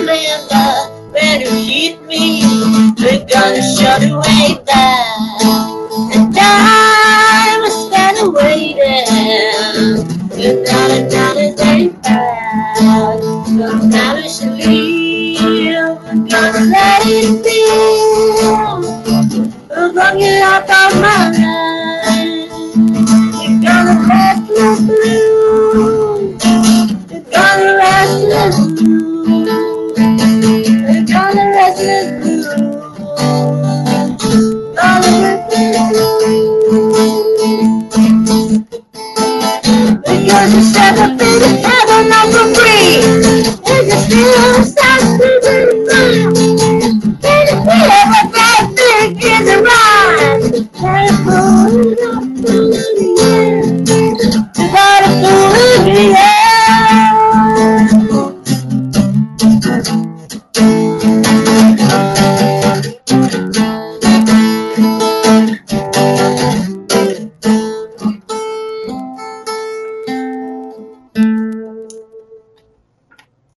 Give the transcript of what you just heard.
remember when you hit me. We're gonna show the way back. And I was kinda waiting another day back. So now we should leave. We're gonna let it be. We're gonna get out of my life. We're gonna let it blue. We're gonna rest it blue. We're gonna rest it blue. Gonna rest it blue. Because you step up in the heaven number 3. And you still stop to the fun. And you feel what that thing is around.